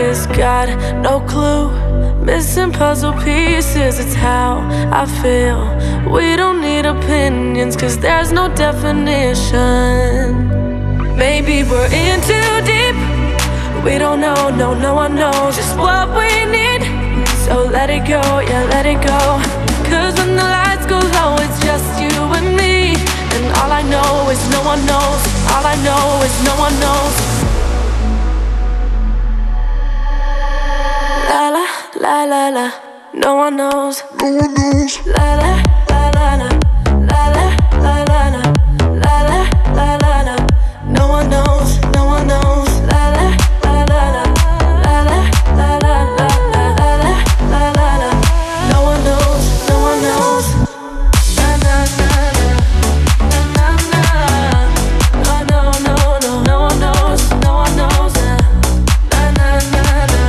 is, got no clue. Missing puzzle pieces, it's how I feel. We don't need opinions, cause there's no definition. Maybe we're in too deep. We don't know, no one knows just what we need. So let it go, yeah, let it go. Cause when the lights go low, it's just you and me. And all I know is no one knows. All I know is no one knows. La la, la la la, no one knows. No one knows. La la, la la la, la la, la la la, la la, la la la, no one knows, no one knows. La la, la la la, la la, la la la, la la, la la la, no one knows, no one knows. Na na na na, na na na, no no no no, no one knows, no one knows. Na na na na.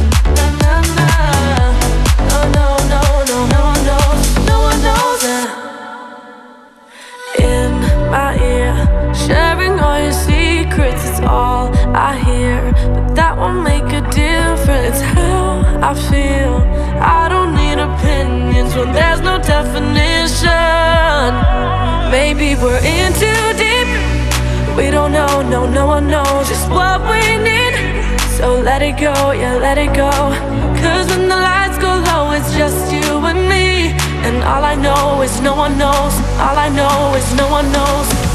Sharing all your secrets, it's all I hear. But that won't make a difference. It's how I feel. I don't need opinions when there's no definition. Maybe we're in too deep. We don't know, no one knows just what we need. So let it go, yeah, let it go. Cause when the lights go low, it's just you and me. And all I know is no one knows. All I know is no one knows.